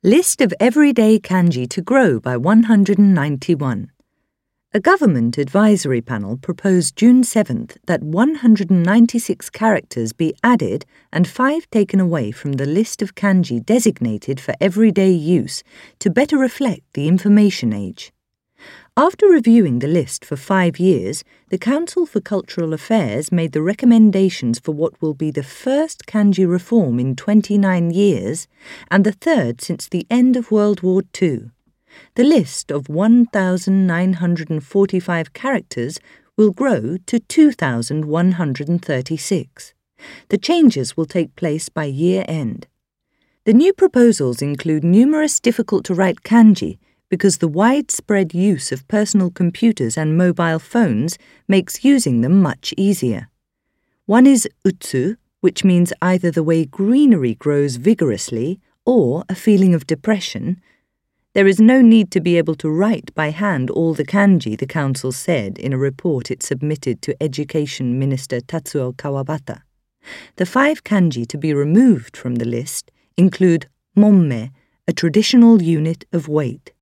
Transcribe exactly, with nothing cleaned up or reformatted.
List of everyday kanji to grow by one hundred ninety-one. A government advisory panel proposed June seventh that one hundred ninety-six characters be added and five taken away from the list of kanji designated for everyday use to better reflect the information age. After reviewing the list for five years, the Council for Cultural Affairs made the recommendations for what will be the first kanji reform in twenty-nine years and the third since the end of World War Two. The list of one thousand nine hundred forty-five characters will grow to two thousand one hundred thirty-six. The changes will take place by year end. The new proposals include numerous difficult-to-write kanji because the widespread use of personal computers and mobile phones makes using them much easier. One is utsu, which means either the way greenery grows vigorously or a feeling of depression. There is no need to be able to write by hand all the kanji, the Council said in a report it submitted to Education Minister Tatsuo Kawabata. The five kanji to be removed from the list include momme, a traditional unit of weight.